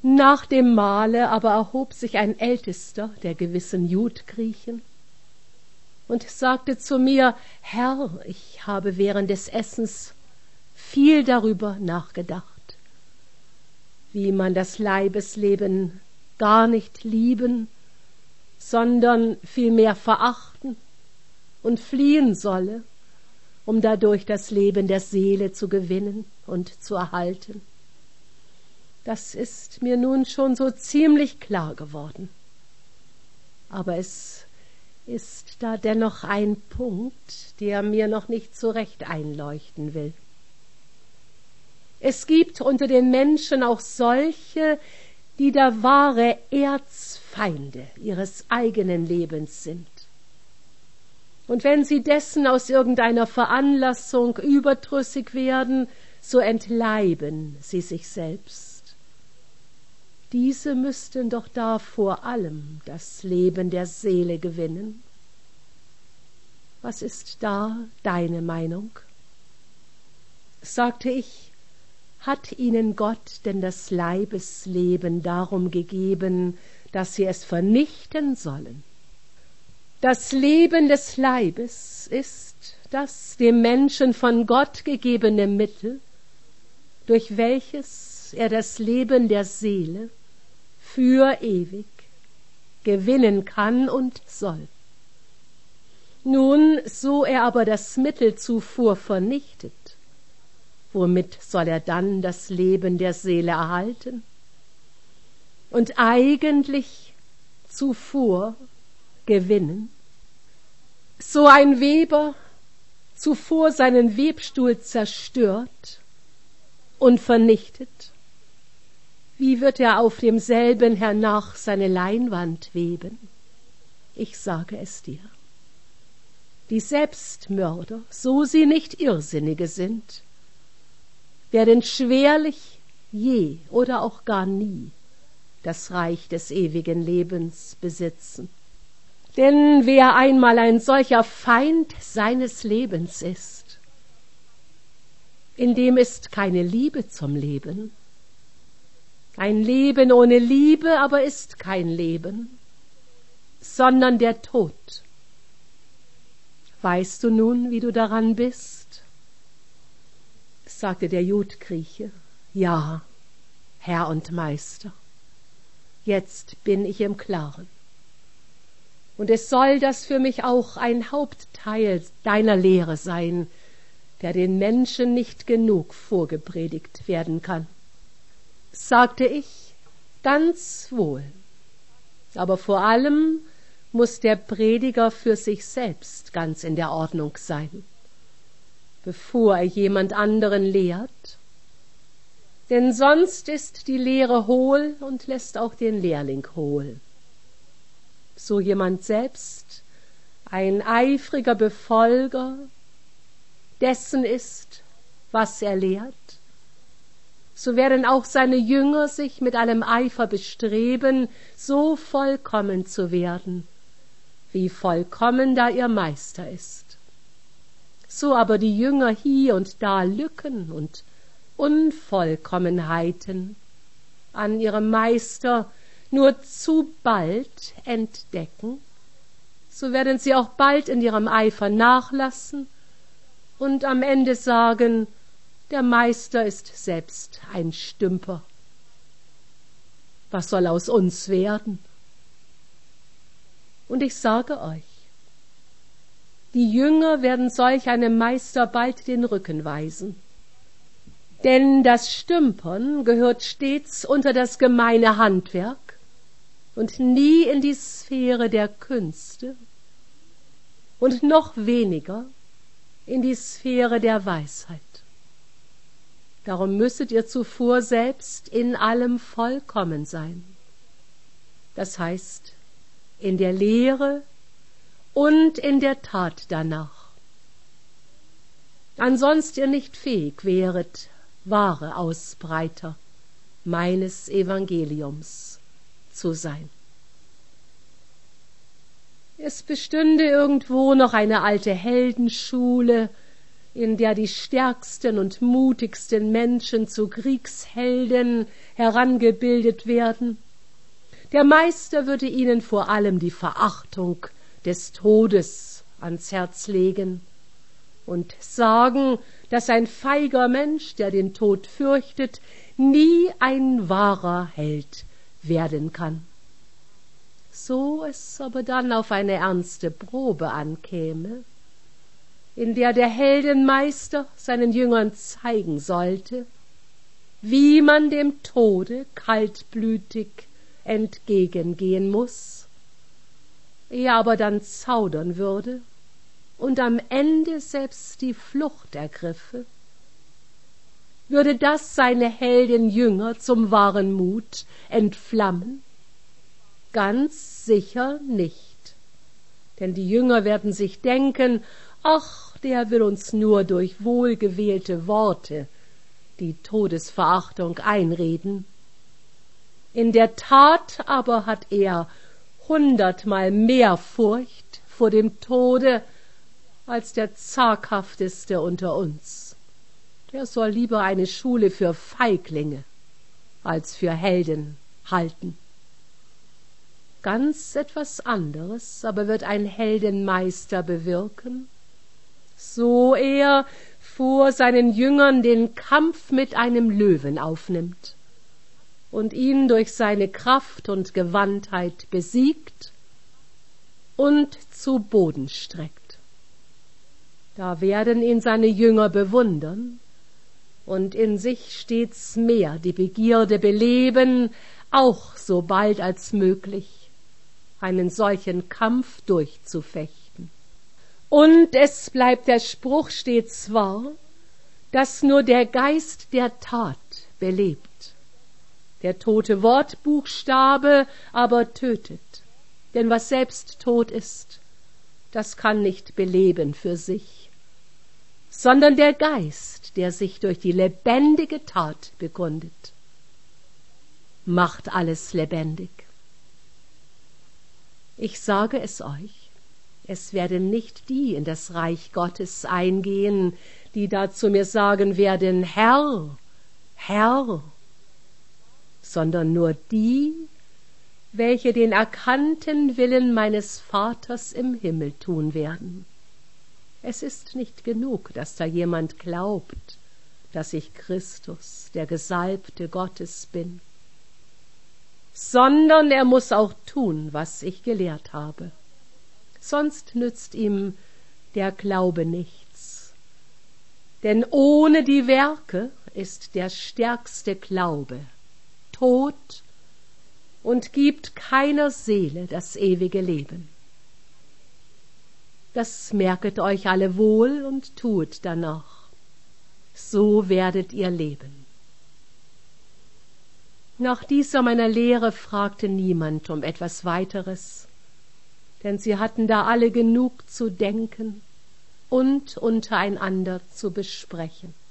Nach dem Mahle aber erhob sich ein Ältester der gewissen Judgriechen und sagte zu mir: Herr, ich habe während des Essens viel darüber nachgedacht, wie man das Leibesleben gar nicht lieben, sondern vielmehr verachten und fliehen solle, um dadurch das Leben der Seele zu gewinnen und zu erhalten. Das ist mir nun schon so ziemlich klar geworden. Aber es ist da dennoch ein Punkt, der mir noch nicht so recht einleuchten will. Es gibt unter den Menschen auch solche, die da wahre Erzfeinde ihres eigenen Lebens sind. Und wenn sie dessen aus irgendeiner Veranlassung überdrüssig werden, so entleiben sie sich selbst. Diese müssten doch da vor allem das Leben der Seele gewinnen. Was ist da deine Meinung? Sagte ich, hat ihnen Gott denn das Leibesleben darum gegeben, dass sie es vernichten sollen? Das Leben des Leibes ist das dem Menschen von Gott gegebene Mittel, durch welches er das Leben der Seele für ewig gewinnen kann und soll. Nun, so er aber das Mittel zuvor vernichtet, womit soll er dann das Leben der Seele erhalten? Und eigentlich zuvor gewinnen? So ein Weber zuvor seinen Webstuhl zerstört und vernichtet, wie wird er auf demselben hernach seine Leinwand weben? Ich sage es dir. Die Selbstmörder, so sie nicht Irrsinnige sind, werden schwerlich je oder auch gar nie das Reich des ewigen Lebens besitzen. Denn wer einmal ein solcher Feind seines Lebens ist, in dem ist keine Liebe zum Leben. Ein Leben ohne Liebe aber ist kein Leben, sondern der Tod. Weißt du nun, wie du daran bist? Sagte der Judgrieche: Ja, Herr und Meister, jetzt bin ich im Klaren. Und es soll das für mich auch ein Hauptteil deiner Lehre sein, der den Menschen nicht genug vorgepredigt werden kann. Sagte ich, ganz wohl. Aber vor allem muss der Prediger für sich selbst ganz in der Ordnung sein, bevor er jemand anderen lehrt. Denn sonst ist die Lehre hohl und lässt auch den Lehrling hohl. So jemand selbst ein eifriger Befolger dessen ist, was er lehrt, so werden auch seine Jünger sich mit allem Eifer bestreben, so vollkommen zu werden, wie vollkommen da ihr Meister ist. So aber die Jünger hier und da Lücken und Unvollkommenheiten an ihrem Meister nur zu bald entdecken, so werden sie auch bald in ihrem Eifer nachlassen und am Ende sagen, der Meister ist selbst ein Stümper. Was soll aus uns werden? Und ich sage euch, die Jünger werden solch einem Meister bald den Rücken weisen. Denn das Stümpern gehört stets unter das gemeine Handwerk und nie in die Sphäre der Künste und noch weniger in die Sphäre der Weisheit. Darum müsset ihr zuvor selbst in allem vollkommen sein. Das heißt, in der Lehre und in der Tat danach. Ansonst ihr nicht fähig wäret, wahre Ausbreiter meines Evangeliums zu sein. Es bestünde irgendwo noch eine alte Heldenschule in der die stärksten und mutigsten Menschen zu Kriegshelden herangebildet werden. Der Meister würde ihnen vor allem die Verachtung des Todes ans Herz legen und sagen, dass ein feiger Mensch, der den Tod fürchtet, nie ein wahrer Held werden kann. So es aber dann auf eine ernste Probe ankäme, in der der Heldenmeister seinen Jüngern zeigen sollte, wie man dem Tode kaltblütig entgegengehen muß, er aber dann zaudern würde und am Ende selbst die Flucht ergriffe, würde das seine Heldenjünger zum wahren Mut entflammen? Ganz sicher nicht, denn die Jünger werden sich denken, ach, der will uns nur durch wohlgewählte Worte die Todesverachtung einreden. In der Tat aber hat er 100-mal mehr Furcht vor dem Tode als der zaghafteste unter uns. Der soll lieber eine Schule für Feiglinge als für Helden halten. Ganz etwas anderes aber wird ein Heldenmeister bewirken, so er vor seinen Jüngern den Kampf mit einem Löwen aufnimmt und ihn durch seine Kraft und Gewandtheit besiegt und zu Boden streckt. Da werden ihn seine Jünger bewundern und in sich stets mehr die Begierde beleben, auch so bald als möglich einen solchen Kampf durchzufechten. Und es bleibt der Spruch stets wahr, dass nur der Geist der Tat belebt. Der tote Wortbuchstabe aber tötet, denn was selbst tot ist, das kann nicht beleben für sich, sondern der Geist, der sich durch die lebendige Tat begründet, macht alles lebendig. Ich sage es euch, es werden nicht die in das Reich Gottes eingehen, die da zu mir sagen werden, Herr, Herr, sondern nur die, welche den erkannten Willen meines Vaters im Himmel tun werden. Es ist nicht genug, dass da jemand glaubt, dass ich Christus, der Gesalbte Gottes bin, sondern er muß auch tun, was ich gelehrt habe. Sonst nützt ihm der Glaube nichts. Denn ohne die Werke ist der stärkste Glaube tot und gibt keiner Seele das ewige Leben. Das merket euch alle wohl und tuet danach. So werdet ihr leben. Nach dieser meiner Lehre fragte niemand um etwas weiteres, denn sie hatten da alle genug zu denken und untereinander zu besprechen.